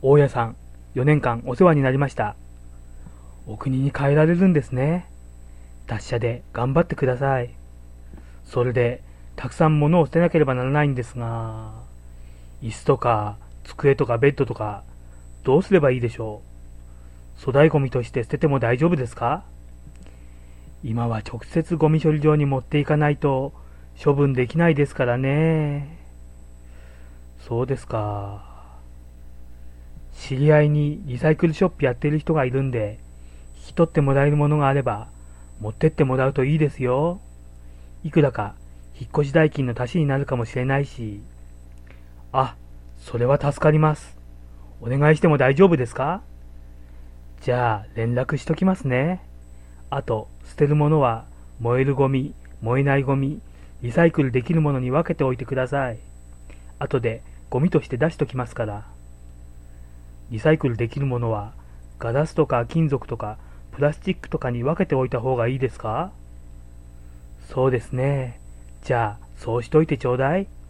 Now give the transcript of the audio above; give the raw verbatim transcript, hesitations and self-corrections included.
大家さん、よねんかんお世話になりました。お国に帰られるんですね。達者で頑張ってください。それで、たくさん物を捨てなければならないんですが、椅子とか、机とかベッドとか、どうすればいいでしょう。粗大ゴミとして捨てても大丈夫ですか？今は直接ゴミ処理場に持っていかないと処分できないですからね。そうですか。知り合いにリサイクルショップやってる人がいるんで、引き取ってもらえるものがあれば、持ってってもらうといいですよ。いくらか引っ越し代金の足しになるかもしれないし。あ、それは助かります。お願いしても大丈夫ですか？じゃあ連絡しときますね。あと、捨てるものは燃えるゴミ、燃えないゴミ、リサイクルできるものに分けておいてください。後でゴミとして出しときますから。リサイクルできるものはガラスとか金属とかプラスチックとかに分けておいた方がいいですか？そうですね。じゃあ、そうしといてちょうだい。